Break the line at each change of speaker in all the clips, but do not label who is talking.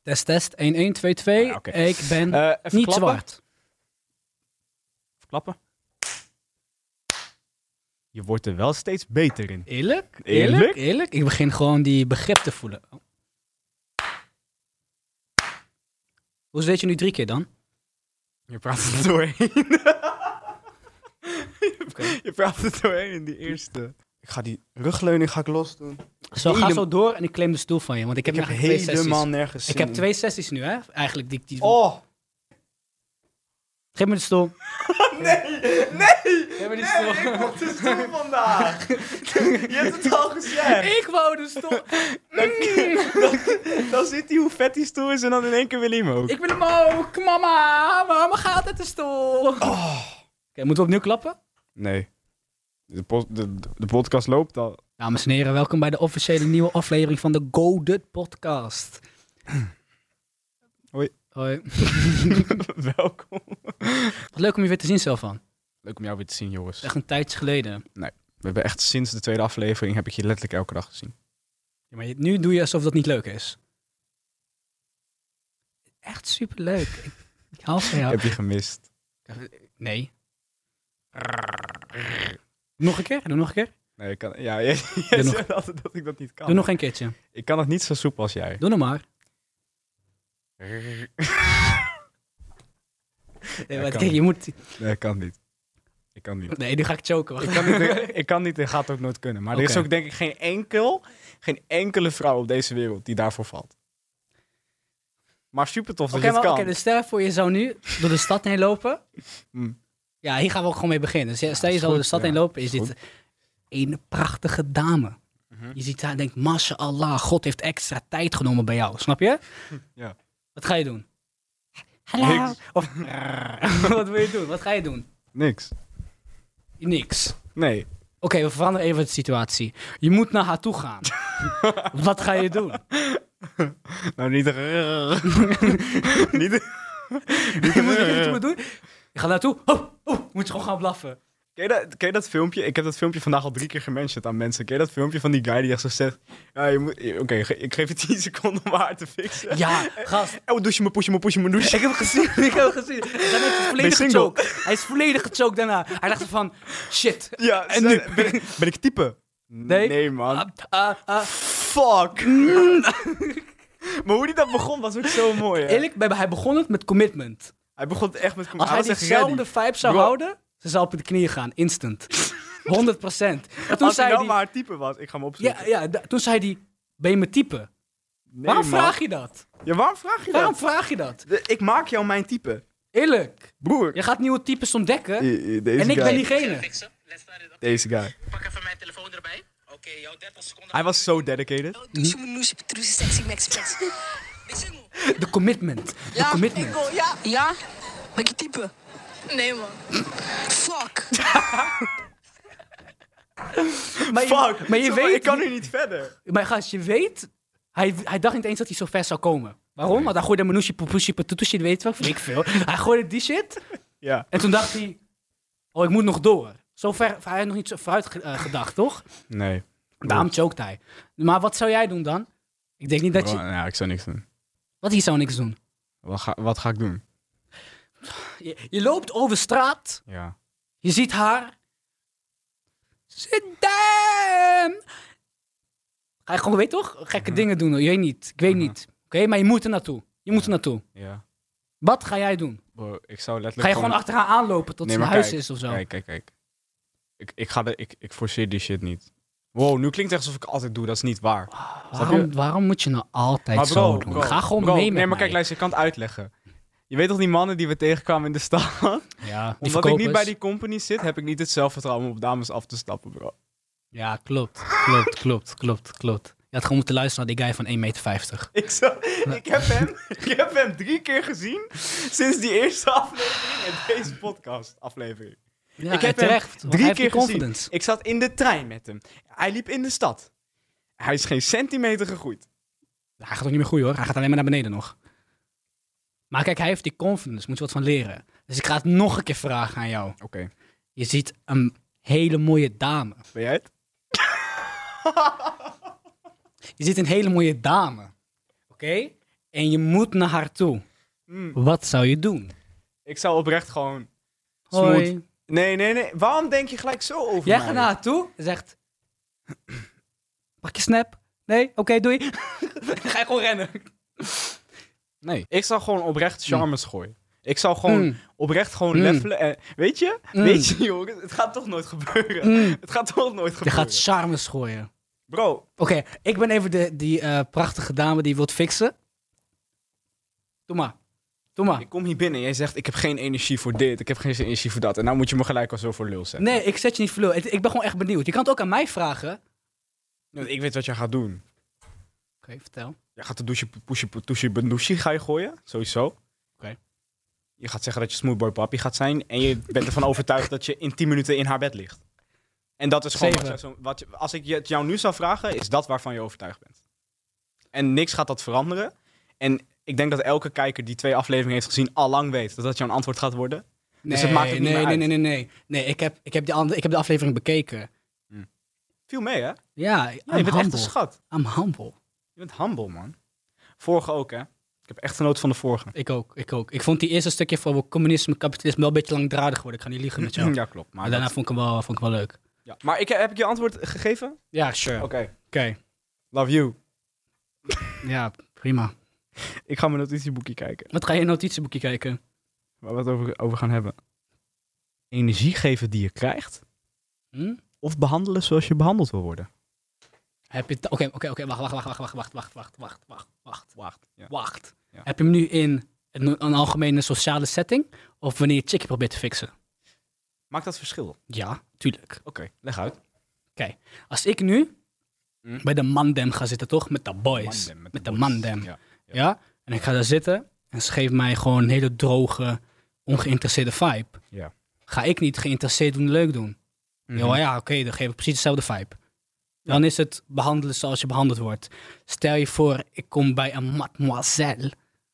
Test. 1, 1, 2, 2.
Ja, oké.
Ik ben
Even
niet
klappen.
zwart.
Even klappen. Je wordt er wel steeds beter in.
Eerlijk?
Eerlijk?
Ik begin gewoon die begrip te voelen. Oh. Hoe weet je nu 3 keer dan?
Je praat er doorheen. Je praat er doorheen in die eerste. Ik ga die rugleuning los doen.
Ga zo door en ik claim de stoel van je. Want ik heb nog 2 sessies.
helemaal nergens
Ik
zin
heb 2 sessies nu, hè? Eigenlijk die...
Oh!
Geef me de stoel.
Nee!
Geef me die stoel.
Ik moet de stoel vandaag! Je hebt het al gezegd!
Ik wou de stoel.
Dan ziet hij hoe vet die stoel is en dan in één keer wil hij hem ook.
Ik wil hem ook. Mama, waarom gaat het de stoel? Oké, moeten we opnieuw klappen?
Nee. De podcast loopt al.
Dames en heren, welkom bij de officiële nieuwe aflevering van de Goated Podcast.
Hoi.
Hoi.
Welkom.
Wat leuk om je weer te zien, Selvan.
Leuk om jou weer te zien, jongens.
Echt een tijdje geleden.
We hebben echt sinds de tweede aflevering heb ik je letterlijk elke dag gezien.
Ja, maar nu doe je alsof dat niet leuk is. Echt superleuk. Ik hou van jou.
Heb je gemist?
Nee. Nog een keer? Doe nog een keer.
Nee, ik kan. Ja, jij
nog.
zegt altijd dat ik dat niet kan.
Doe nog een keertje.
Ik kan het niet zo soepel als jij.
Doe nog maar.
kan.
Kijk, je moet...
Nee, ik kan niet. Ik kan niet.
Nee, nu ga ik choken. Wacht.
Ik kan niet en gaat ook nooit kunnen. Maar er is
Oké.
ook denk ik geen enkele vrouw op deze wereld die daarvoor valt. Maar super tof dat je het kan.
Oké, dus stel voor je zou nu door de stad heen lopen.
Mm.
Ja, hier gaan we ook gewoon mee beginnen. Dus stel je
is
zou door de
goed,
stad
ja.
heen lopen, is
Goed.
dit een prachtige dame.
Mhm.
Je ziet haar en denkt, mashallah, God heeft extra tijd genomen bij jou. Snap je?
Ja.
Wat ga je doen? Hallo.
Niks.
Of, wat wil je doen? Wat ga je doen?
Niks.
Niks.
Nee.
Oké, we veranderen even de situatie. Je moet naar haar toe gaan. Wat ga je doen?
Nou, niet... niet...
Wat moet je doen? Je gaat naartoe. Moet je gewoon gaan blaffen.
Ken je dat filmpje? Ik heb dat filmpje vandaag al 3 keer gementiond aan mensen. Ken je dat filmpje van die guy die echt zo zegt... Ja, je moet... Oké, ik geef je 10 seconden om haar te fixen.
Ja, gast.
Oh, douche me, push me, douche.
Ik heb het gezien. Hij is volledig
single?
gechoked. Hij is volledig gechoked daarna. Hij dacht van, shit.
Ja,
En nu?
Ben ik type?
Nee.
Nee, man. Fuck. Maar hoe die dat begon was ook zo mooi, hè?
Eerlijk, hij begon het met commitment.
Hij begon het echt met...
Als hij
was echt
diezelfde
ready.
vibe zou
Bro.
houden, ze zou op de knieën gaan, instant. 100%. En toen
Als
zei
hij nou
hij...
maar haar type was, ik ga hem opzoeken.
Toen zei hij, ben je mijn type?
Nee,
Waarom
man.
vraag je dat?
Ja, waarom vraag je
Waarom
dat?
vraag je dat?
Ik maak jou mijn type.
Eerlijk.
Broer.
Je gaat nieuwe types ontdekken
Deze
en ik
guy.
ben diegene.
Deze guy.
Pak even mijn telefoon erbij. Oké, jouw 30 seconden.
Hij was zo dedicated.
Douche me, noesje, petruze, sexy, max, flex. Ben je single?
De commitment. De
Ja,
commitment.
ik wil, ja. Ja? Ben je type? Nee, man. Fuck.
Maar
Fuck.
maar je
Zeg
weet...
ik kan nu niet verder.
Maar gast, je weet... Hij dacht niet eens dat hij zo ver zou komen. Waarom? Want hij gooide Manousje, Poepusje, Patoetoesje, weet je wel, ik veel. Hij gooide die shit.
Ja.
En toen dacht hij... Oh, ik moet nog door. Zo ver... Hij had nog niet zo vooruit gedacht, toch?
Nee.
Daarom choked hij. Maar wat zou jij doen dan? Ik denk niet dat je...
Ja, ik zou niks doen.
Wat, je zou niks doen.
Wat ga ik doen?
Je loopt over straat.
Ja.
Je ziet haar. Sit down. Ga je gewoon, weet toch? Gekke dingen doen. Je weet niet. Ik weet niet. Oké, maar je moet er naartoe. Je moet er naartoe.
Ja.
Wat ga jij doen?
Bro, ik zou letterlijk
Ga je gewoon achter haar aanlopen tot ze naar
maar
huis
kijk,
is of zo?
Kijk. Ik forceer die shit niet. Wow, nu klinkt het echt alsof ik altijd doe. Dat is niet waar.
Waarom moet je nou altijd
Maar
zo doen? Ga gewoon mee met
nee, maar
mij.
kijk, luister, ik kan het uitleggen. Je weet toch die mannen die we tegenkwamen in de stad?
Ja, die
Omdat ik niet bij
verkopers.
die company zit, heb ik niet het zelfvertrouwen om op dames af te stappen, bro.
Ja, klopt. Je had gewoon moeten luisteren naar die guy van 1,50 meter.
Ik heb hem 3 keer gezien sinds die eerste aflevering en deze podcast aflevering.
Ja,
ik heb
terecht.
hem
want hij
3
heeft die
keer gezien.
confidence.
Ik zat in de trein met hem. Hij liep in de stad. Hij is geen centimeter gegroeid.
Hij gaat ook niet meer groeien hoor. Hij gaat alleen maar naar beneden nog. Maar kijk, hij heeft die confidence. Moet je wat van leren. Dus ik ga het nog een keer vragen aan jou.
Oké.
Je ziet een hele mooie dame.
Ben jij het?
Je ziet een hele mooie dame. Oké? en je moet naar haar toe. Wat zou je doen?
Ik zou oprecht gewoon...
Hoi.
smooth- Nee. Waarom denk je gelijk zo over
Jij
mij?
gaat naar haar toe en zegt... Pak je snap? Nee? Oké, doei. Dan ga je gewoon rennen.
Nee. Ik zou gewoon oprecht charmes gooien. Ik zou gewoon oprecht gewoon levelen. En, weet je, jongen, het gaat toch nooit gebeuren. Het gaat toch nooit
Je
gebeuren.
gaat charmes gooien.
Bro,
Oké, ik ben even die prachtige dame die wilt fixen. Doe maar.
ik kom hier binnen en jij zegt, ik heb geen energie voor dit, ik heb geen energie voor dat. En nou moet je me gelijk al zo voor lul zetten.
Nee, ik zet je niet voor lul. Ik ben gewoon echt benieuwd. Je kan het ook aan mij vragen.
Nee, ik weet wat jij gaat doen.
Oké, vertel.
Jij gaat de douche ga je gooien, sowieso.
Oké.
Je gaat zeggen dat je smoothboy papi gaat zijn. En je bent ervan overtuigd dat je in 10 minuten in haar bed ligt. En dat is gewoon als ik het jou nu zou vragen, is dat waarvan je overtuigd bent. En niks gaat dat veranderen. En ik denk dat elke kijker die 2 afleveringen heeft gezien al lang weet dat dat jouw antwoord gaat worden. Dus het maakt het niet meer uit.
Nee, ik heb de aflevering bekeken.
Viel mee, hè?
Ja,
Ja, je bent echt een schat.
I'm humble.
Je bent humble, man. Vorige ook, hè? Ik heb echt genoten van de vorige.
Ik ook. Ik vond die eerste stukje voor communisme, kapitalisme wel een beetje langdradig geworden. Ik ga niet liegen met jou.
Ja, klopt.
Maar daarna vond ik hem wel leuk.
Ja. Maar heb ik je antwoord gegeven?
Ja, sure.
Oké. Love you.
Ja, prima.
Ik ga mijn notitieboekje kijken.
Wat ga je in een notitieboekje kijken?
Waar we het over gaan hebben. Energie geven die je krijgt. Of behandelen zoals je behandeld wil worden.
Heb je Oké, wacht.
Ja.
Wacht.
Ja.
Heb je hem nu in een algemene sociale setting? Of wanneer je chickie probeert te fixen?
Maakt dat verschil?
Ja, tuurlijk.
Oké, leg uit.
Kijk, als ik nu bij de mandem ga zitten, toch? Met de boys. Met de mandem. Ja? En ik ga daar zitten en ze geven mij gewoon een hele droge, ongeïnteresseerde vibe.
Ja.
Ga ik niet geïnteresseerd doen, leuk doen? Ja, oké, dan geef ik precies dezelfde vibe. Dan is het behandelen zoals je behandeld wordt. Stel je voor, ik kom bij een mademoiselle.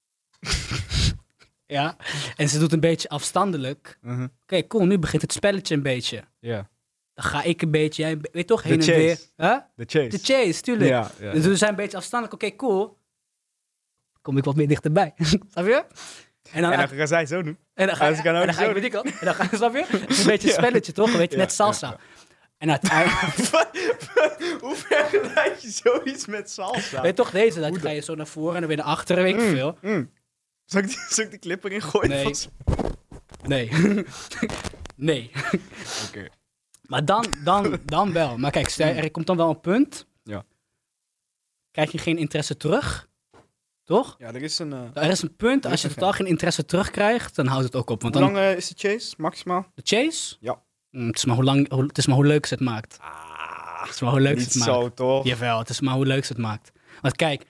Ja, en ze doet een beetje afstandelijk. Oké, cool, nu begint het spelletje een beetje.
Ja.
Dan ga ik een beetje, jij weet toch, heen
De
en weer.
chase.
Huh?
De chase.
De chase, tuurlijk.
Ja.
Dus we zijn een beetje afstandelijk. Oké, cool. Kom ik wat meer dichterbij. Snap je? En dan
gaan zij zo doen.
En dan ga
Als ik aan
en dan
ook
ga ik,
zo
weet ik al. En dan ga je, snap je? Een beetje een spelletje, toch? Weet je, net salsa. En uiteindelijk...
Hoe vergelijk je zoiets met salsa?
Weet je toch deze? Dat ga je zo naar voren en dan weer naar achteren, weet ik veel.
Zal ik die clip erin gooien?
Nee. Nee. Nee.
Oké.
Maar dan wel. Maar kijk, stel, er komt dan wel een punt.
Ja.
Krijg je geen interesse terug. Toch?
Ja, er is een...
Er is een punt, als je totaal geen interesse terugkrijgt, dan houdt het ook op. Want
Hoe
dan,
lang is de chase, maximaal?
de chase?
Ja.
Het is maar hoe leuk ze het maakt. Het is maar hoe leuk ze
Niet
het maakt.
zo, toch?
Jawel, het is maar hoe leuk ze het maakt. Want kijk,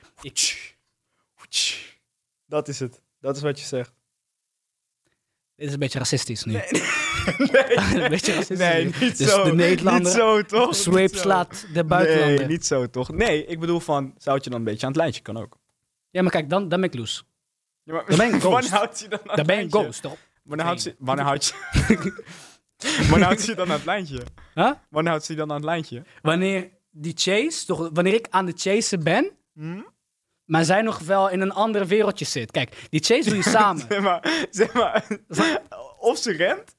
Dat is het. Dat is wat je zegt.
dit is een beetje racistisch nu.
Nee.
Een beetje racistisch
Nee,
nu.
niet
Dus
zo.
de Nederlander
Niet zo, toch?
Sweep
Niet zo.
slaat de buitenlander.
Nee, niet zo, toch? Nee, ik bedoel van, zou het je dan een beetje aan het lijntje? Kan ook.
Ja, maar kijk, dan ben ik loose.
Ja, maar
Dan ben ik een ghost.
wanneer houdt je dan aan
Dan
het
ben je een
lijntje?
ghost, toch?
Wanneer houdt je wanneer houdt je dan aan het lijntje?
Huh?
Wanneer houdt ze je dan aan het lijntje?
Wanneer die chase, toch, wanneer ik aan de chasen ben, maar zij nog wel in een andere wereldje zit. Kijk, die chase doe je samen.
Zeg maar, of ze rent,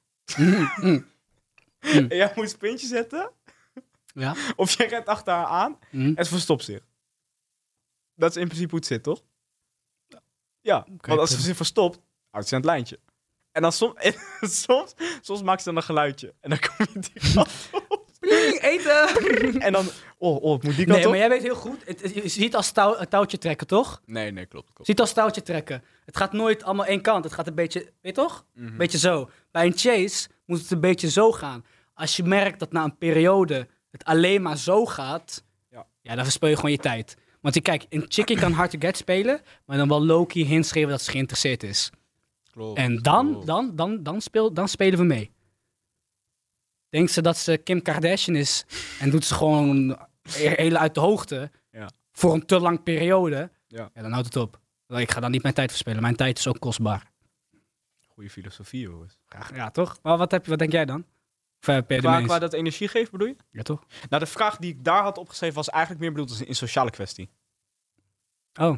en jij moet een puntje zetten,
Ja.
of jij rent achter haar aan en ze verstopt zich. Dat is in principe hoe het zit, toch? Ja, want als ze zich verstopt, houdt ze aan het lijntje. En dan soms maakt ze dan een geluidje. En dan kom je die kant op.
Eten!
En dan, het moet die kant
Nee,
op.
maar jij weet heel goed, je ziet als touwtje trekken, toch?
Nee, klopt.
Ziet als touwtje trekken. Het gaat nooit allemaal één kant. Het gaat een beetje, weet je toch? Een beetje zo. Bij een chase moet het een beetje zo gaan. Als je merkt dat na een periode het alleen maar zo gaat, ja, dan verspil je gewoon je tijd. Want kijk, een chickie kan hard to get spelen, maar dan wel low-key hints geven dat ze geïnteresseerd is.
Klopt.
En dan spelen we mee. Denkt ze dat ze Kim Kardashian is en doet ze gewoon hele uit de hoogte voor een te lang periode, ja, dan houdt het op. Ik ga dan niet mijn tijd verspillen. Mijn tijd is ook kostbaar.
Goeie filosofie, jongens.
Ja, toch? Maar wat denk jij dan?
Qua dat energie geeft, bedoel je?
Ja, toch?
Nou, de vraag die ik daar had opgeschreven was eigenlijk meer bedoeld als een sociale kwestie.
Oh.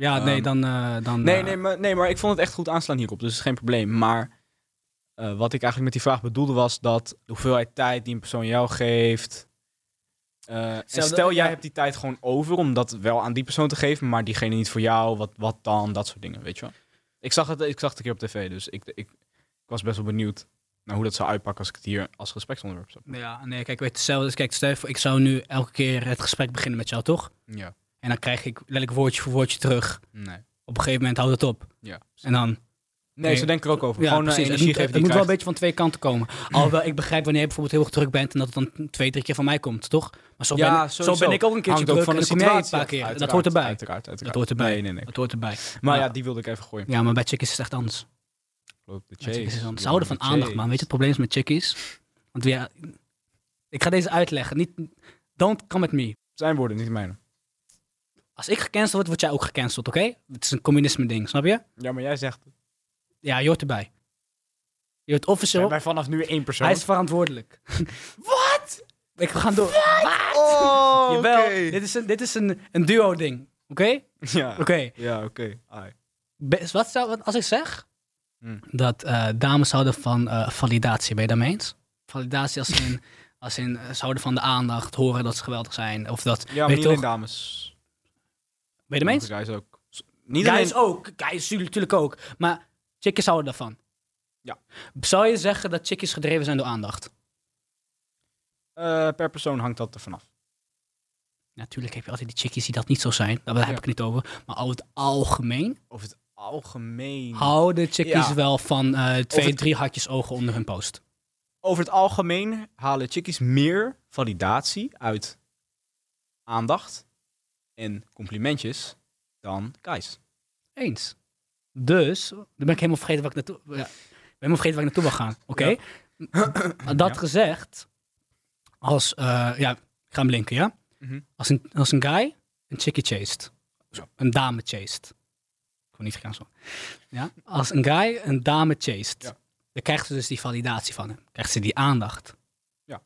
Ja, nee, dan...
Nee, maar ik vond het echt goed aanslaan hierop, dus het is geen probleem. Maar wat ik eigenlijk met die vraag bedoelde was dat de hoeveelheid tijd die een persoon jou geeft... en stel, jij hebt die tijd gewoon over om dat wel aan die persoon te geven, maar diegene niet voor jou, wat dan, dat soort dingen, weet je wel. Ik zag het een keer op tv, dus ik was best wel benieuwd naar hoe dat zou uitpakken als ik het hier als gespreksonderwerp zou.
Ja, nee, kijk, weet je, kijk, stel je voor, ik zou nu elke keer het gesprek beginnen met jou, toch?
Ja.
En dan krijg ik letterlijk woordje voor woordje terug.
Nee.
Op een gegeven moment houdt het op.
Ja.
En dan...
Nee, zo denk ik er ook over.
Ja,
gewoon
precies.
energie geven die
het moet wel een
krijgt.
beetje van twee kanten komen. Alhoewel, ik begrijp wanneer je bijvoorbeeld heel erg druk bent en dat het dan 2-3 keer van mij komt, toch? Maar zo ben ik ook een keertje druk en dan kom jij een paar keer. Dat hoort erbij.
Uiteraard.
Dat hoort erbij.
Nee.
Dat hoort erbij.
Maar ja, die wilde ik even gooien.
Ja, maar bij chickies is het echt anders.
Klopt, de
Bij chickies is
chase.
het anders. Ze houden van aandacht, man. Weet je het probleem is met chickies? Want ja, ik ga deze uitleggen. Niet, don't come at me.
Zijn woorden, niet mijne.
Als ik gecanceld word, word jij ook gecanceld, oké? Het is een communisme ding, snap je?
Ja, maar jij zegt het.
Ja, je hoort erbij. Je hoort officieel.
Wij vanaf nu 1 persoon.
Hij is verantwoordelijk.
Wat?
We gaan door. Wat?
Oh,
Jawel,
oké.
dit is een duo-ding, oké?
Ja.
Oké.
Ja, oké. Ai.
Wat als ik zeg dat dames houden van validatie, ben je daarmee eens? Validatie als in ze houden van de aandacht, horen dat ze geweldig zijn. Of dat,
Ja, maar
weet
niet
je
alleen
toch?
dames.
Ben je daarmee eens?
Guys ook. Niet alleen...
Guys ook. Guys natuurlijk ook. Maar chickies houden daarvan.
Ja.
Zou je zeggen dat chickies gedreven zijn door aandacht?
Per persoon hangt dat er vanaf.
Natuurlijk heb je altijd die chickies die dat niet zo zijn. Daar heb ik het niet over. Maar over het algemeen
Over het algemeen.
houden chickies
Ja.
wel van 2-3 hartjes ogen onder hun post.
Over het algemeen halen chickies meer validatie uit aandacht en complimentjes dan guys.
Eens. Dus, dan ben ik helemaal vergeten waar ik naartoe wil gaan. Oké? Maar dat gezegd, als, ik ga hem linken, ja?
Mhm.
Als een guy een chickie chased.
Zo.
Een dame chased. Ik wil niet gaan zo. Ja? Als een guy een dame chased,
Ja.
dan krijgt ze dus die validatie van hem. Krijgt ze die aandacht.
Ja.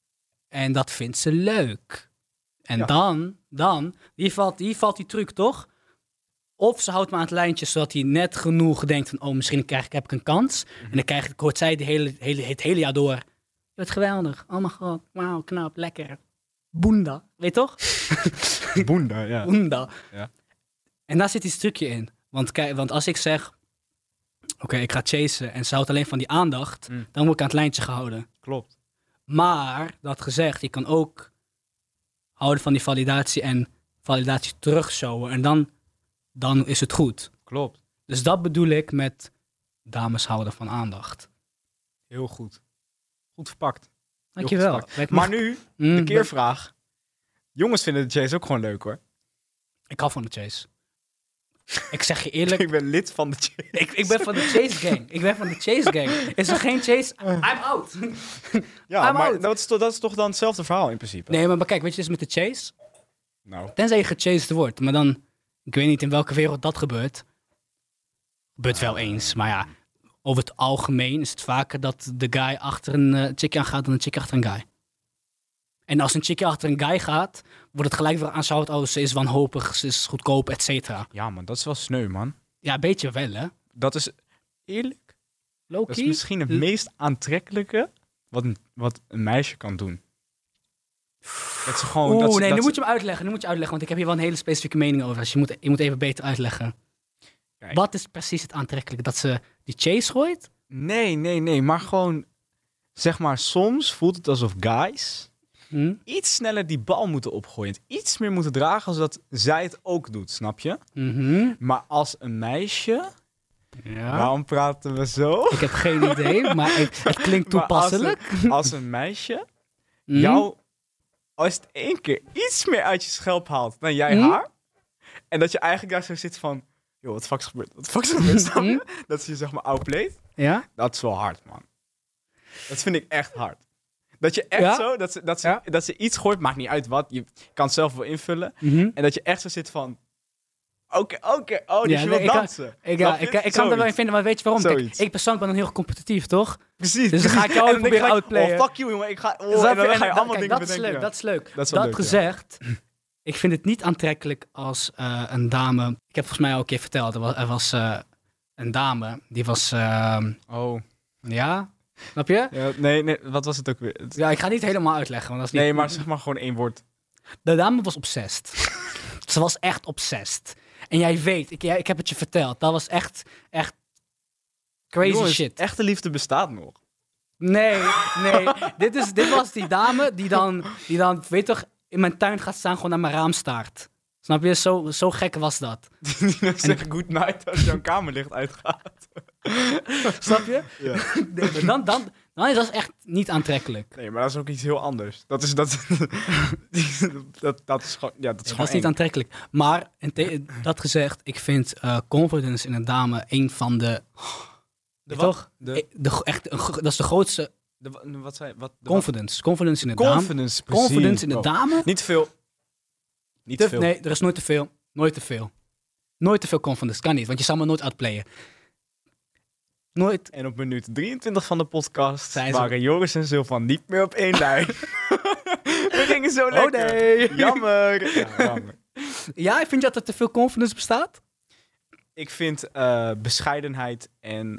En dat vindt ze leuk. En
Ja.
dan hier valt die truc toch? Of ze houdt me aan het lijntje, zodat hij net genoeg denkt van, oh, misschien heb ik een kans. En dan hoort zij het hele jaar door. Je bent geweldig. Oh mijn god. Wauw, knap, lekker. Boenda. Weet je toch?
Boenda, ja.
Boenda.
Ja.
En daar zit die stukje in. Want als ik zeg, oké, ik ga chasen en ze houdt alleen van die aandacht, dan word ik aan het lijntje gehouden.
Klopt.
Maar, dat gezegd, je kan ook houden van die validatie en validatie terugshowen. En dan is het goed.
Klopt.
Dus dat bedoel ik met dames houden van aandacht.
Heel goed. Goed verpakt.
Dankjewel.
Maar nu, de keervraag. Jongens vinden de chase ook gewoon leuk, hoor.
Ik hou van de chase. Ik zeg je eerlijk,
Ik ben lid van de chase.
ik ben van de chase gang. Ik ben van de chase gang. Is er geen chase? I'm out.
Ja,
I'm
maar
out.
dat is toch dan hetzelfde verhaal in principe?
Nee, maar kijk, weet je, dus met de chase.
Nou,
Tenzij je gechased wordt, maar dan... Ik weet niet in welke wereld dat gebeurt. Gebeurt wel eens, maar ja. Over het algemeen is het vaker dat de guy achter een chickie aan gaat dan een chickie achter een guy. En als een chickie achter een guy gaat, wordt het gelijk weer aanschouwd. Oh, ze is wanhopig, ze is goedkoop, et cetera.
ja, man, dat is wel sneu, man.
Ja, een beetje wel, hè?
Dat is eerlijk. Dat is
Low-key.
misschien het meest aantrekkelijke wat een meisje kan doen. Dat ze gewoon...
Oeh,
dat ze-
nee,
dat
nu
ze-
moet je hem uitleggen. Want ik heb hier wel een hele specifieke mening over. Dus je moet even beter uitleggen.
Kijk.
Wat is precies het aantrekkelijke? Dat ze die chase gooit?
Nee, maar gewoon... Zeg maar, soms voelt het alsof guys iets sneller die bal moeten opgooien. Het iets meer moeten dragen, zodat zij het ook doet, snap je?
Mhm.
Maar als een meisje...
Ja.
Waarom praten we zo?
Ik heb geen idee, maar het klinkt
Maar
toepasselijk.
als een meisje
Mhm.
jou... Als het 1 keer iets meer uit je schelp haalt dan jij haar... En dat je eigenlijk daar zo zit van... Joh, wat fuck is gebeurd? Wat fuck is gebeurd? Snap je? Dat ze je zeg maar outplayt.
Ja?
Dat is wel hard, man. Dat vind ik echt hard. Dat je echt
Ja?
zo... Dat ze iets gooit, maakt niet uit wat. Je kan het zelf wel invullen.
Mhm.
En dat je echt zo zit van... Oké. Oh, dus
Ja,
je
nee,
wilt dansen.
Ik
Snap je?
kan het er wel in
Zoiets.
vinden, maar weet je waarom? Kijk,
Zoiets.
ik persoonlijk ben dan heel competitief, toch?
Precies.
Dus dan ga ik jou
En
ook
dan denk
proberen
ik gelijk,
outplayen.
Oh, fuck you, jongen. Ik ga... Oh,
Snap
en dan
je?
ga je
En
allemaal
kijk,
dingen
dat is
bedenken.
leuk, dat is leuk.
Dat is wel
Dat
leuk, ja.
gezegd, Ik vind het niet aantrekkelijk als een dame... Ik heb volgens mij al een keer verteld. Er was een dame, die was... Ja? Snap je?
Ja, nee, wat was het ook weer?
Ja, ik ga het niet helemaal uitleggen. Want dat is niet...
Nee, maar zeg maar gewoon 1 woord.
De dame was obsessed. Ze was echt obsessed. En jij weet, ik heb het je verteld. Dat was echt crazy
Jongens,
shit.
Echte liefde bestaat nog.
Nee. Dit was die dame die dan, weet toch, in mijn tuin gaat staan, gewoon naar mijn raam staart. Snap je? Zo gek was dat.
Die nog zeggen good night als jouw kamerlicht uitgaat.
Snap je?
Ja.
Dan is dat echt niet aantrekkelijk.
Nee, maar dat is ook iets heel anders. Dat is gewoon... Ja, dat is gewoon
Dat is niet aantrekkelijk. Maar, dat gezegd, ik vind confidence in een dame een van de...
Wat?
Dat is de grootste...
Wat zei...
Confidence in een dame.
Confidence,
Confidence in een dame.
Niet veel. Niet veel.
Nee, er is nooit te veel. Nooit te veel. Nooit te veel confidence. Kan niet, want je zal me nooit outplayen. Nooit.
En op minuut 23 van de podcast
Zijn ze-
waren Joris en Sylvan niet meer op 1 lijn. We gingen zo lekker.
nee.
Jammer. Ja, jammer.
Ja, vind je dat er te veel confidence bestaat?
Ik vind bescheidenheid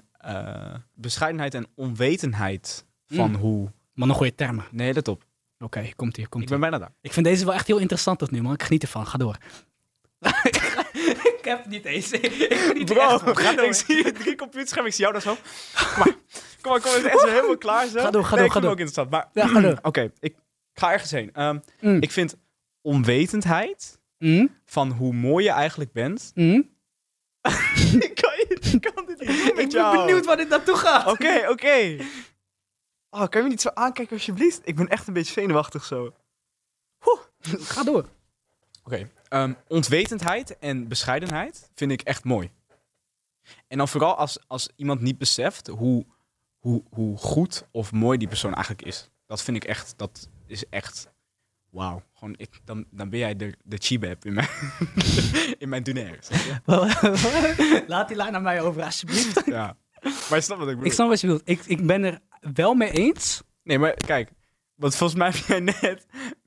en onwetendheid van hoe...
Maar nog goede termen.
Nee, let op.
Oké, komt hier.
Ik ben bijna daar.
Ik vind deze wel echt heel interessant tot nu, man. Ik geniet ervan. Ga door. Ik heb het niet eens. Ik geniet er echt van. Ga door.
Ik zie 3 computerschermen, ik zie jou daar zo. Kom maar, het is helemaal klaar zo.
Ga door.
Ik vind het ook interessant. Maar,
Ja, ga door.
Oké, ik ga ergens heen. Ik vind onwetendheid van hoe mooi je eigenlijk bent... Ik kan dit niet doen met
Ik ben
jou.
benieuwd waar dit naartoe gaat.
Oké. Oh, kan je me niet zo aankijken alsjeblieft? Ik ben echt een beetje zenuwachtig zo.
Ga door.
Oké. Onwetendheid en bescheidenheid vind ik echt mooi. En dan vooral als iemand niet beseft hoe goed of mooi die persoon eigenlijk is. Dat vind ik echt, dat is echt... Wauw. Gewoon, dan ben jij de chibab in mijn, in mijn dunaire.
Laat die lijn naar mij over, alsjeblieft.
Ja. Maar je snapt wat ik bedoel.
Ik snap wat je bedoelt. Ik ben er wel mee eens.
Nee, maar kijk. Want volgens mij heb jij net...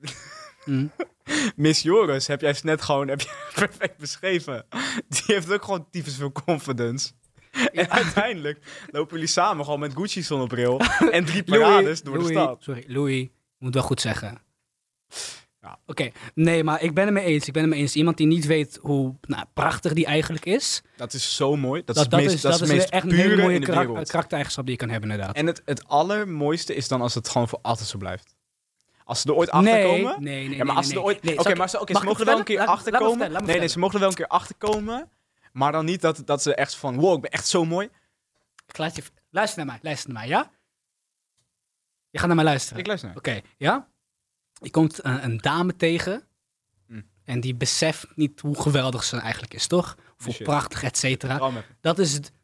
Miss Joris heb jij net gewoon perfect beschreven. Die heeft ook gewoon tyfus veel confidence. En uiteindelijk lopen jullie samen gewoon met Gucci zonnebril en 3 parades door de stad.
Sorry, Louis. Ik moet wel goed zeggen.
Ja.
Oké, nee, maar ik ben het mee eens. Iemand die niet weet hoe prachtig die eigenlijk is.
Dat is zo mooi. Dat is het meest
echt een
pure
hele mooie
in de wereld.
karaktereigenschap die je kan hebben, inderdaad.
En het allermooiste is dan als het gewoon voor altijd zo blijft. Als ze er ooit achter komen.
Nee.
Ja, maar als ze er ooit.
Nee,
Oké, maar ze mogen er wel een keer achter komen. Nee, ze mogen er wel een keer achter komen. Maar dan niet dat ze echt van, wow, ik ben echt zo mooi.
Luister naar mij, ja? Je gaat naar mij luisteren.
Ik luister naar
Oké, ja? Je komt een dame tegen. En die beseft niet hoe geweldig ze eigenlijk is, toch? Of hoe prachtig, et cetera. Dat is het.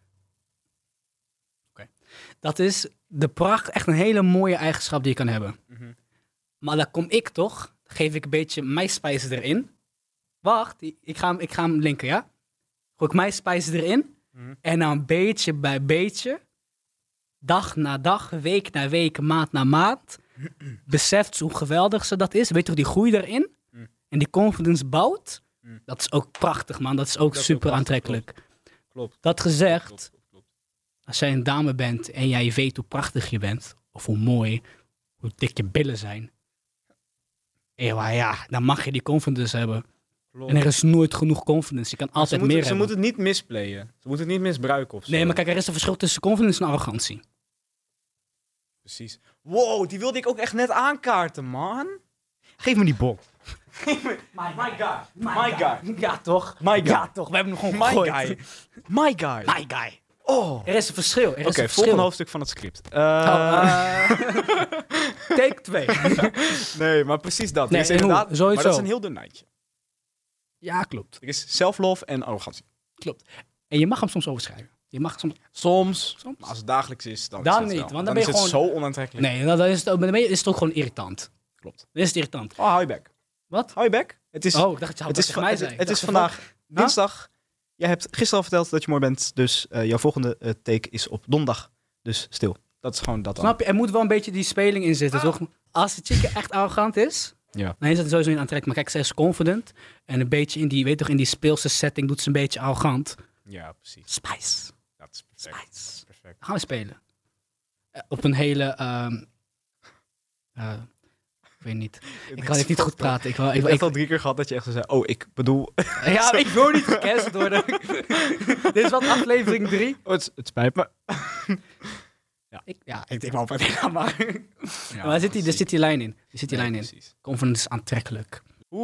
Dat is de pracht, echt een hele mooie eigenschap die je kan hebben. Maar dan kom ik toch, geef ik een beetje mijn spijzen erin. Wacht, ik ga hem linken, ja? Gooi ik mijn spijzen erin. En dan beetje bij beetje, dag na dag, week na week, maand na maand, beseft ze hoe geweldig ze dat is. Weet je toch, die groei erin. En die confidence bouwt. Dat is ook prachtig, man. Dat is ook super aantrekkelijk.
Klopt.
Dat gezegd, als jij een dame bent en jij weet hoe prachtig je bent, of hoe mooi, hoe dik je billen zijn, ja, dan mag je die confidence hebben. Klopt. En er is nooit genoeg confidence. Je kan altijd meer hebben.
Ze moeten het niet misplayen. Ze moeten het niet misbruiken of zo.
Nee, maar kijk, er is een verschil tussen confidence en arrogantie.
Precies. Wow, die wilde ik ook echt net aankaarten, man. Geef me die bok. My guy.
Ja, toch?
My guy.
Ja, toch? We hebben hem gewoon gegooid.
My guy.
My guy.
Oh.
Er is een verschil.
Oké, volgende hoofdstuk van het script.
Take 2.
Nee, maar precies dat.
Nee,
is inderdaad,
maar
dat is een heel dun nijtje.
Ja, klopt.
Er is self-love en arrogantie.
Klopt. En je mag hem soms overschrijven. Je mag
soms. Maar als het dagelijks is, dan
niet.
Want dan ben je gewoon...
het
zo onaantrekkelijk.
Nee, dan is het ook gewoon irritant.
Klopt.
Dan is het irritant.
Oh, hou je bek.
Wat?
Hou je bek. Het is,
ik dacht dat je het tegen mij zei.
Het is vandaag dinsdag. Jij hebt gisteren al verteld dat je mooi bent. Dus jouw volgende take is op donderdag. Dus stil. Dat is gewoon dat dan.
Snap je? Er moet wel een beetje die speling in zitten, toch? Als de chick echt arrogant is,
Ja.
Nee, is het sowieso niet aantrekkelijk. Maar kijk, zij is confident. En een beetje in die speelse setting doet ze een beetje arrogant.
Ja, precies.
Spice.
Dat is perfect.
Spice.
Perfect.
Gaan we spelen. Op een hele... ik weet niet. Ik kan dit niet goed praten.
Ik heb al 3 keer gehad dat je echt zo zei... Oh, ik bedoel...
Ja, ik wil niet gecanceld worden. Dit is wat aflevering 3.
Oh, het spijt me.
Ik denk wel op het maar.
Ja,
Maar er zit die lijn in.
Precies.
Confidence is aantrekkelijk.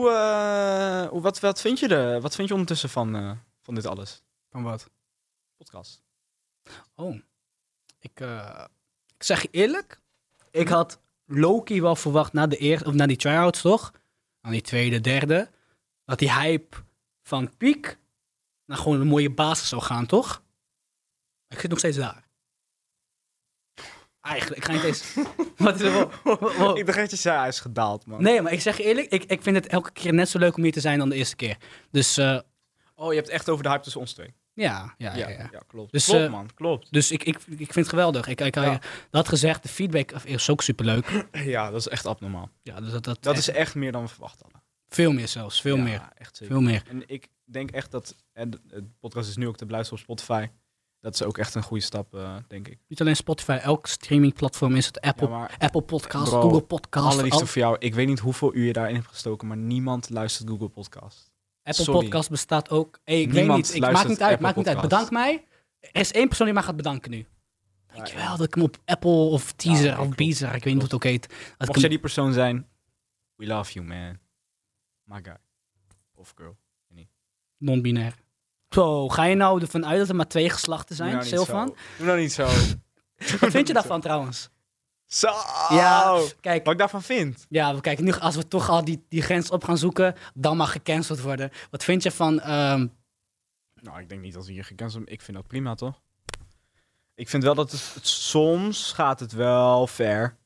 Wat vind je ondertussen van dit alles?
Van wat?
Podcast.
Oh. Ik zeg je eerlijk. Ik had Loki wel verwacht na die tryouts, toch? Na die tweede, derde. Dat die hype van piek naar gewoon een mooie basis zou gaan, toch? Ik zit nog steeds daar. Eigenlijk, ik ga niet eens... Wat is er? Wow.
Ik dacht dat je zei, hij is gedaald, man.
Nee, maar ik zeg je eerlijk, ik vind het elke keer net zo leuk om hier te zijn dan de eerste keer. Dus
Oh, je hebt echt over de hype tussen ons twee.
ja.
Ja, klopt.
Dus,
klopt, man. Klopt.
Dus ik vind het geweldig. Dat gezegd, de feedback is ook superleuk.
Ja, dat is echt abnormaal.
Ja, dus
Dat is echt meer dan we verwacht hadden.
veel meer zelfs, veel
Ja,
meer.
Echt zeker.
Veel meer.
En ik denk echt dat... En de podcast is nu ook te beluisteren op Spotify. Dat is ook echt een goede stap, denk ik.
Niet alleen Spotify, elk streamingplatform is het.
Ja, maar
Apple Podcast,
bro,
Google Podcast.
allerliefste voor jou. Ik weet niet hoeveel uur je daarin hebt gestoken, maar niemand luistert Google Podcast.
Apple
Sorry.
Podcast bestaat ook. Hey, ik weet
Niemand
niet,
luistert
maakt niet uit.
Apple Podcast.
Bedank mij. Er is 1 persoon die mij gaat bedanken nu. Dankjewel dat ik hem op Apple of Teaser
Ja,
of
klopt.
Beezer, ik weet niet hoe het ook heet. Dat ik
Mocht
hem-
jij die persoon zijn, we love you, man. My guy. Of girl.
Non-binair. Zo, ga je nou ervan uit dat er maar 2 geslachten zijn, Silvan?
Doe nou niet zo.
Wat vind je daarvan trouwens?
Zo!
Ja, kijk,
Wat ik daarvan vind?
ja, kijk, nu als we toch al die grens op gaan zoeken, dan mag gecanceld worden. Wat vind je van...
Nou, ik denk niet dat we hier gecanceld. Ik vind dat prima, toch? Ik vind wel dat soms gaat het wel ver.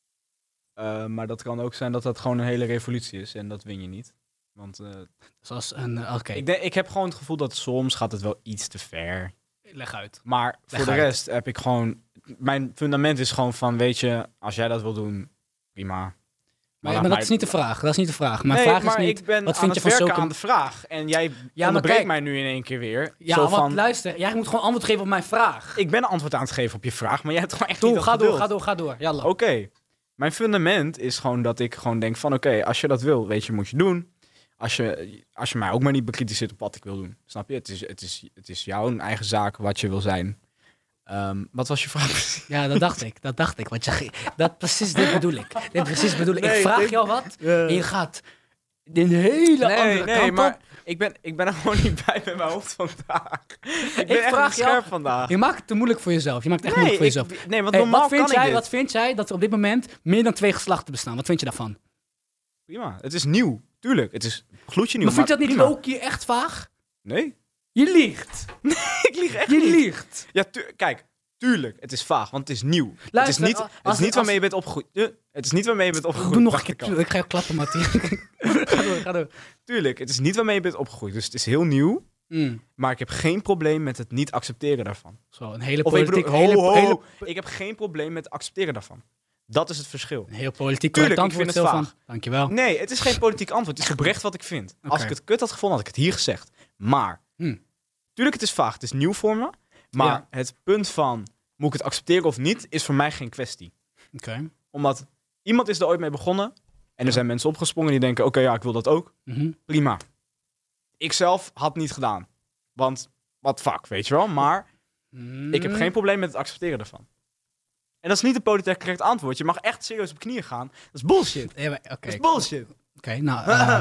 Maar dat kan ook zijn dat dat gewoon een hele revolutie is. En dat win je niet. Want
zoals een... Oké,
ik heb gewoon het gevoel dat soms gaat het wel iets te ver.
leg uit.
Maar voor de
uit.
rest heb ik gewoon... Mijn fundament is gewoon van, weet je, als jij dat wil doen, prima.
Maar dat is niet de vraag. Dat is niet de vraag. Mijn
Nee,
vraag
maar
is niet...
ik ben
wat
aan
vind
het
je van
werken
zulke...
aan de vraag. En jij
maar
onderbreekt
kijk.
mij nu in één keer weer.
Ja,
Zo
want
van,
luister, jij moet gewoon antwoord geven op mijn vraag.
ik ben een antwoord aan het geven op je vraag, maar jij hebt gewoon echt
Doe,
niet dat geduld.
ga door. Jalla.
Oké. Mijn fundament is gewoon dat ik gewoon denk van, oké, als je dat wil, weet je, moet je doen. Als je mij ook maar niet bekritiseert op wat ik wil doen. Snap je? Het is jouw eigen zaak wat je wil zijn. Wat was je vraag?
Ja, dat dacht ik. Want dit bedoel ik. Ik
Nee,
vraag jou wat en je gaat een hele andere kant
maar
op.
ik ben er gewoon niet bij met mijn hoofd vandaag. Ik ben echt
vraag
niet scherp
jou-
vandaag.
Je maakt het te moeilijk voor jezelf. Je maakt het echt moeilijk voor jezelf.
Nee, want
Hey,
normaal kan ik dit.
wat vind jij dat er op dit moment meer dan 2 geslachten bestaan? Wat vind je daarvan?
Prima. Het is nieuw. Tuurlijk. Het is gloedje nieuw.
Maar vind je dat niet
prima.
Loki echt vaag?
Nee.
Je liegt.
Ik lieg echt
Je
niet.
liegt.
Ja, kijk. Tuurlijk. Het is vaag, want het is nieuw.
Luister,
het is niet,
als-
het is niet waarmee je bent opgegroeid. Het is niet waarmee je bent opgegroeid.
Doe nog een
praktikant.
keer. Ik ga je klappen, Mattie. Ga door.
Tuurlijk. Het is niet waarmee je bent opgegroeid. Dus het is heel nieuw.
Mm.
Maar ik heb geen probleem met het niet accepteren daarvan.
Zo, een hele
Of ik
politiek...
bedoel, ik heb geen probleem met het accepteren daarvan. Dat is het verschil.
Een heel politiek
Tuurlijk,
correct
ik
antwoord,
vind het
Silvan. Dankjewel.
Nee, het is geen politiek antwoord. Het is oprecht wat ik vind. Als
Oké.
ik het kut had gevonden, had ik het hier gezegd. Maar, tuurlijk, het is vaag. Het is nieuw voor me. Maar
Ja.
het punt van, moet ik het accepteren of niet, is voor mij geen kwestie.
Oké.
Omdat iemand is er ooit mee begonnen. En er zijn mensen opgesprongen die denken, oké, ja, ik wil dat ook.
Mhm.
Prima. Ik zelf had niet gedaan. Want, what fuck, weet je wel. Maar ik heb geen probleem met het accepteren ervan. En dat is niet een politiek correct antwoord. Je mag echt serieus op knieën gaan. Dat is bullshit.
Ja, maar-
Dat
Oké,
is bullshit.
Oké, nou...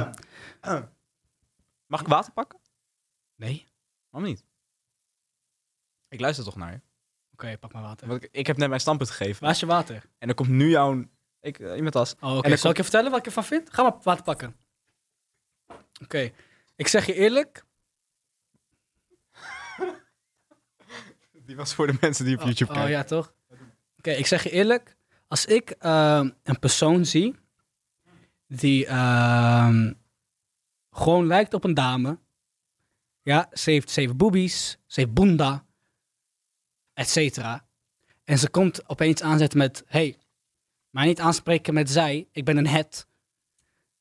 Mag ik water pakken?
nee.
Waarom niet? Ik luister toch naar je.
Oké, pak maar water.
Want ik heb net mijn standpunt gegeven.
Waar is je water?
En dan komt nu jouw... in mijn tas.
Oh, oké.
En dan
Zal ik je vertellen wat ik ervan vind? Ga maar water pakken. Oké. Ik zeg je eerlijk...
Die was voor de mensen die op YouTube
Oh
kijken.
ja, toch? Oké, ik zeg je eerlijk. Als ik een persoon zie die gewoon lijkt op een dame. Ja, ze heeft boobies, ze heeft bunda, et cetera. En ze komt opeens aanzetten met, hey, maar niet aanspreken met zij, ik ben een het.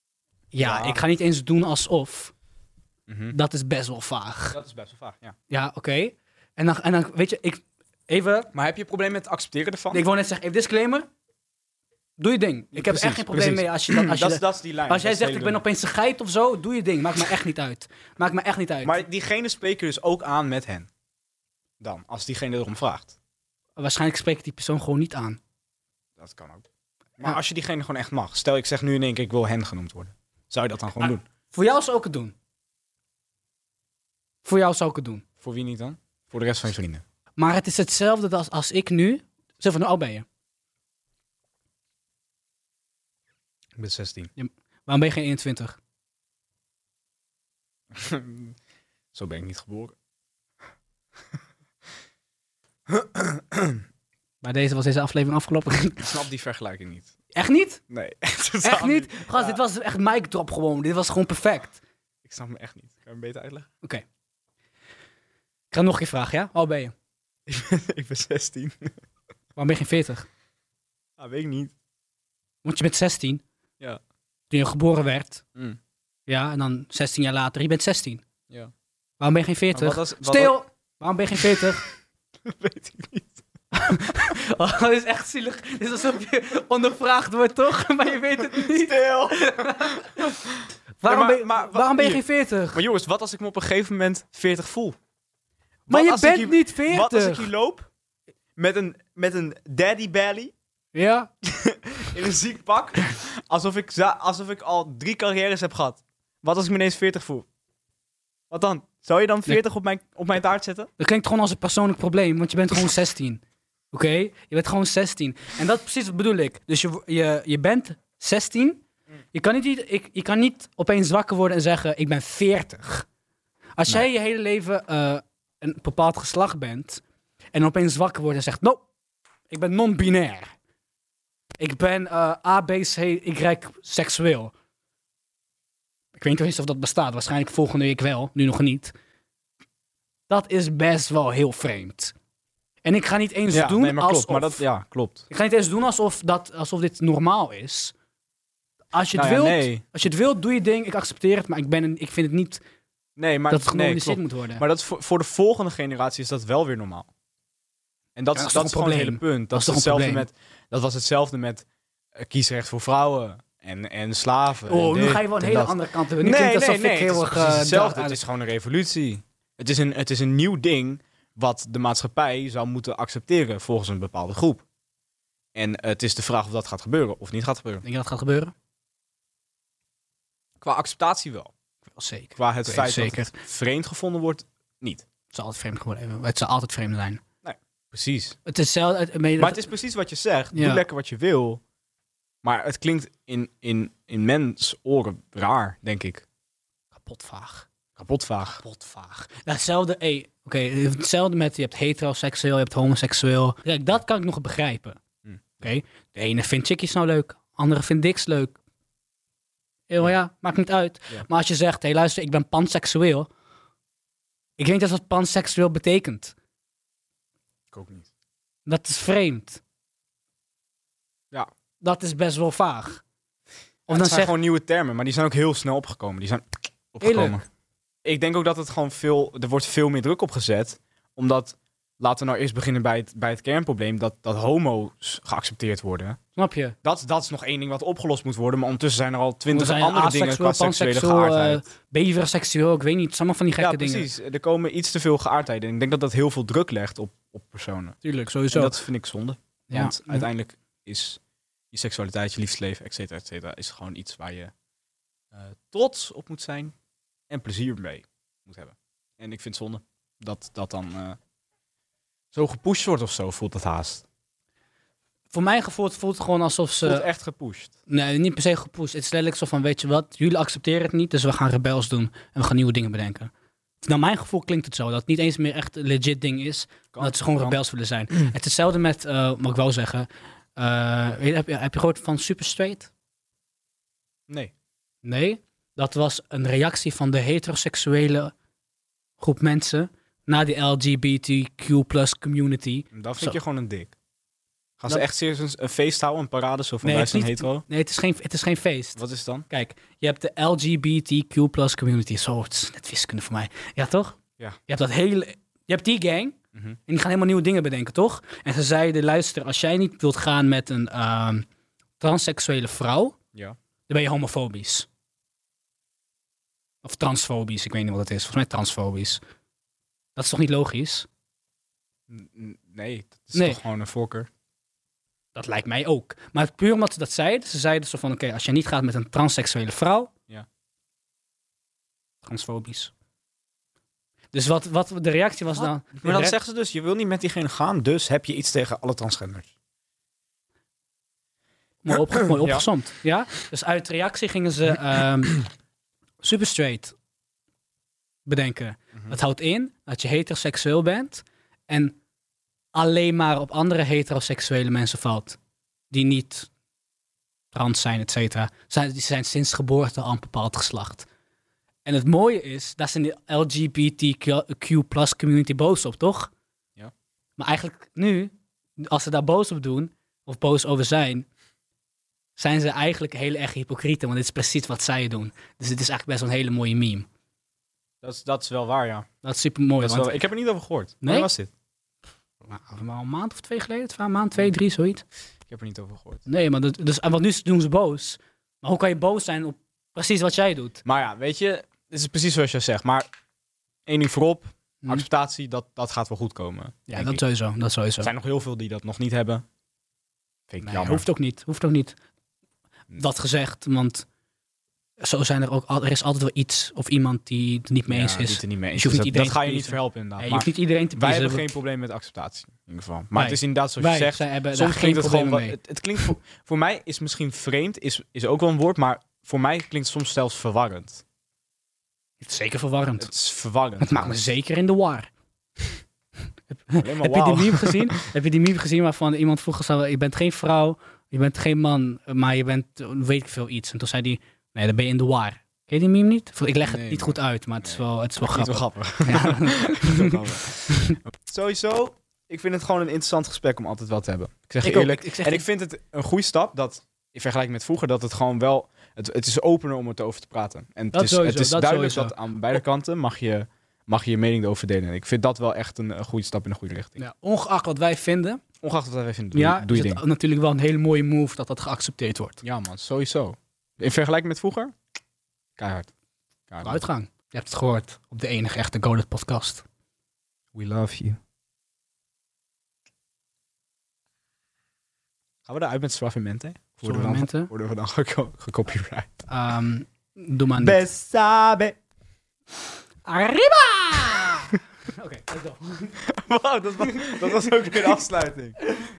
Ja, ik ga niet eens doen alsof.
Mhm.
Dat is best wel vaag.
Dat is best wel vaag, ja.
Ja, oké. En dan, weet je, even...
Maar heb je een probleem met het accepteren ervan?
Ik wou net zeggen, even disclaimer. Doe je ding. Ik heb
Precies,
echt geen probleem
precies.
mee als je
Dat is die lijn.
als jij
dat is
zegt,
de
ik ben
hele
opeens een geit of zo, doe je ding. Maakt me echt niet uit. Maakt me echt niet uit.
lijn. Maar diegene spreek je dus ook aan met hen. Dan, als diegene erom vraagt.
Waarschijnlijk spreek ik die persoon gewoon niet aan.
Dat kan ook. Maar
Ja.
als je diegene gewoon echt mag. Stel, ik zeg nu in één keer, ik wil hen genoemd worden. Zou je dat dan gewoon doen?
Voor jou zou ik het doen. Voor jou zou ik het doen.
Voor wie niet dan? Voor de rest van je vrienden.
Maar het is hetzelfde als ik nu... Zeg van, hoe oud ben je?
Ik ben 16.
Waarom ben je geen 21?
Zo ben ik niet geboren.
Maar deze was deze aflevering afgelopen.
Ik snap die vergelijking niet.
Echt niet?
Nee.
Echt niet? Gast, dit was echt mic drop gewoon. Dit was gewoon perfect.
Ik snap me echt niet. Kan je hem beter uitleggen?
Oké. Ik ga nog een keer vragen, ja? Hoe oud ben je?
Ik ben 16.
Waarom ben je geen 40?
Ah, weet ik niet.
Want je bent 16.
Ja.
Toen je geboren werd.
Mm.
Ja, en dan 16 jaar later. Je bent 16.
Ja.
Waarom ben je geen 40?
Maar wat
Stil! Waarom ben je geen 40?
weet ik niet.
Oh, dat is echt zielig. Het is alsof je ondervraagd wordt, toch? Maar je weet het niet.
Stil!
Waarom,
maar
waarom ben je
hier.
geen 40?
Maar jongens, wat als ik me op een gegeven moment 40 voel?
Maar
Wat
je
als ik
bent
hier-
niet 40.
Wat als ik hier loop met een daddy belly
Ja?
in een ziek pak, alsof ik al 3 carrières heb gehad? Wat als ik me ineens 40 voel? Wat dan? Zou je dan 40 op mijn taart zetten?
Dat klinkt gewoon als een persoonlijk probleem, want je bent gewoon 16. Oké? Je bent gewoon 16. En dat precies wat bedoel ik. Dus je bent 16. Je kan niet opeens wakker worden en zeggen, ik ben 40. Als jij je hele leven een bepaald geslacht bent en opeens wakker wordt en zegt, no, ik ben non-binair. Ik ben A, B, C, Y seksueel. Ik weet niet eens of dat bestaat. Waarschijnlijk volgende week wel, nu nog niet. Dat is best wel heel vreemd. En ik ga niet eens doen
nee, maar
alsof...
klopt. Maar dat, klopt.
Ik ga niet eens doen alsof dit normaal is. Als je het
Nou ja,
wilt,
nee.
als je het wilt, doe je ding. Ik accepteer het, maar ik vind het niet
Nee, maar
dat het genormaliseerd
klopt.
moet worden.
Maar dat voor de volgende generatie is dat wel weer normaal. En dat,
Ja,
is
toch
dat is
een
gewoon het hele
probleem.
punt.
Dat is toch een
hetzelfde
probleem.
dat was hetzelfde met kiesrecht voor vrouwen en slaven.
Oh,
en
nu
dit
ga je wel een
en
hele
dat.
andere kant hebben. Nu klinkt het alsof ik heel erg...
Het is hetzelfde.
daar-
Het is gewoon een revolutie. Het is een nieuw ding wat de maatschappij zou moeten accepteren volgens een bepaalde groep. En het is de vraag of dat gaat gebeuren of niet gaat gebeuren.
Denk je dat gaat gebeuren?
Qua acceptatie wel.
Wel zeker.
Qua het
Weet
feit
zeker.
dat het vreemd gevonden wordt, niet.
Het zal altijd vreemd worden. Het zal altijd vreemd zijn.
Precies.
Het is zelf...
Maar het is precies wat je zegt.
Ja.
Doe lekker wat je wil. Maar het klinkt in mens oren raar, denk ik.
kapot vaag.
Kapot vaag.
Kapot vaag. Hetzelfde, hetzelfde met je hebt heteroseksueel, je hebt homoseksueel. Kijk, dat kan ik nog begrijpen. Oké? De ene vindt chickies nou leuk, de andere vindt diks leuk. Ja, maakt niet uit.
Ja.
Maar als je zegt, hé luister, ik ben panseksueel. Ik weet niet wat panseksueel betekent.
Ik ook niet.
Dat is vreemd.
Ja.
Dat is best wel vaag. Of
Het
dan
zijn
zeg
gewoon nieuwe termen, maar die zijn ook heel snel opgekomen. Die zijn opgekomen.
Eerlijk.
Ik denk ook dat het gewoon er wordt veel meer druk op gezet. Omdat, laten we nou eerst beginnen bij het kernprobleem, dat homo's geaccepteerd worden.
snap je?
Dat is nog één ding wat opgelost moet worden, maar ondertussen zijn er al 20
Er zijn
andere dingen
aseksueel,
qua seksuele
panseksueel,
geaardheid.
beverseksueel, ik weet niet. Het zijn allemaal van die gekke
Ja,
dingen.
precies. Er komen iets te veel geaardheden. En ik denk dat dat heel veel druk legt op personen.
Tuurlijk, sowieso.
En dat vind ik zonde.
Ja.
Want uiteindelijk is je seksualiteit, je liefdesleven, et cetera, is gewoon iets waar je trots op moet zijn en plezier mee moet hebben. En ik vind het zonde dat dat dan zo gepusht wordt of zo, voelt het haast.
Voor mijn gevoel voelt het gewoon alsof
Het voelt
ze...
echt gepusht.
Nee, niet per se gepusht. Het is letterlijk zo van, weet je wat, jullie accepteren het niet, dus we gaan rebels doen en we gaan nieuwe dingen bedenken. Naar mijn gevoel klinkt het zo, dat het niet eens meer echt een legit ding is, maar dat ze gewoon rebels willen zijn. Het is hetzelfde met, wat ik wel zeggen, heb je gehoord van Super Straight?
Nee.
Nee, dat was een reactie van de heteroseksuele groep mensen naar die LGBTQ+ community.
Dat vind
Zo.
je gewoon een dik. Gaan ze echt serieus een feest houden, een parade, zo van
Nee,
wij
het is
zijn
niet-
hetero?
Nee, het is geen feest.
Wat is het dan?
Kijk, je hebt de LGBTQ+ community. Zo, het is net wiskunde voor mij. Ja, toch?
Ja.
Je hebt die gang.
Mhm.
En die gaan helemaal nieuwe dingen bedenken, toch? En ze zeiden, luister, als jij niet wilt gaan met een transseksuele vrouw,
Ja.
dan ben je homofobisch. Of transfobisch, ik weet niet wat het is. Volgens mij transfobisch. Dat is toch niet logisch?
Nee, dat is
Nee.
toch gewoon een voorkeur.
Dat lijkt mij ook. Maar puur omdat ze dat zeiden, ze zeiden zo van, oké, als je niet gaat met een transseksuele vrouw,
Ja.
transfobisch. Dus wat de reactie was dan...
Maar dan zeggen ze dus, je wil niet met diegene gaan, dus heb je iets tegen alle transgenders.
Mooi opgezomd. Ja? Dus uit reactie gingen ze super straight bedenken. Dat houdt in dat je heteroseksueel bent en alleen maar op andere heteroseksuele mensen valt. Die niet trans zijn, et cetera. Die zijn sinds geboorte al een bepaald geslacht. En het mooie is, daar zijn de LGBTQ+ community boos op, toch?
Ja.
Maar eigenlijk nu, als ze daar boos op doen, of boos over zijn ze eigenlijk heel erg hypocrieten, want dit is precies wat zij doen. Dus het is eigenlijk best wel een hele mooie meme.
Dat is wel waar, ja.
Dat is super mooi.
Ik heb er niet over gehoord.
Nee?
Wanneer was dit?
Al een maand of 2 geleden? Een maand, 2, 3, zoiets.
Ik heb er niet over gehoord.
Nee, maar want nu doen ze boos. Maar hoe kan je boos zijn op precies wat jij doet?
Maar ja, weet je, het is precies zoals je zegt. Maar één ding voorop, acceptatie, dat gaat wel goed komen.
Ja,
denk
dat
ik.
sowieso.
Er zijn nog heel veel die dat nog niet hebben. Vind ik
Nee,
jammer.
hoeft ook niet. Dat gezegd, want zo zijn er is altijd wel iets of iemand die het niet mee eens
Ja,
is.
die het er niet mee eens
Dus je hoeft
is.
niet
Dat ga je
iedereen
niet
te
verhelpen inderdaad.
Nee, je hoeft
Maar
niet iedereen te
wij
pleasen.
hebben geen probleem met acceptatie, in ieder geval. Maar
Nee.
het is inderdaad zoals je
Wij
zegt.
hebben daar
Soms
geen
klinkt het gewoon...
problemen mee.
Het klinkt voor mij is misschien vreemd, is ook wel een woord, maar voor mij klinkt het soms zelfs verwarrend.
Het is zeker verwarrend.
Het is verwarrend.
Het maakt me zeker in de war.
Alleen maar
Heb je die
wauw.
meme gezien? Heb je die meme gezien waarvan iemand vroeg zo, je bent geen vrouw, je bent geen man, maar je bent, weet ik veel, iets. En toen zei hij, nee, dan ben je in de war. Ken je die meme niet? Ik leg het
Nee,
niet
man.
goed uit, maar het is wel
Niet
grappig.
wel grappig.
Ja.
Niet wel grappig. Sowieso, ik vind het gewoon een interessant gesprek om altijd wel te hebben. Ik zeg je
Ik ook.
eerlijk.
Ik zeg
en
je-
ik vind het een goede stap dat, in vergelijking met vroeger, dat het gewoon wel... Het is opener om het over te praten. En
Dat
het
sowieso,
is
dat
duidelijk
sowieso.
dat aan beide kanten mag je je mening erover delen. En ik vind dat wel echt een goede stap in de goede richting.
Ja, ongeacht wat wij vinden,
Ongeacht wat wij vinden, doe
is
je
het
ding.
natuurlijk wel een hele mooie move dat dat geaccepteerd wordt.
Ja man, sowieso. In vergelijking met vroeger, keihard.
Uitgang. Je hebt het gehoord op de enige echte Goated podcast.
We love you. Gaan we eruit met Suavemente?
Suavemente?
Worden we dan gecopyright?
Doe maar niet.
Besabe.
Arriba! Oké, let's go.
Wow, dat was ook weer een afsluiting.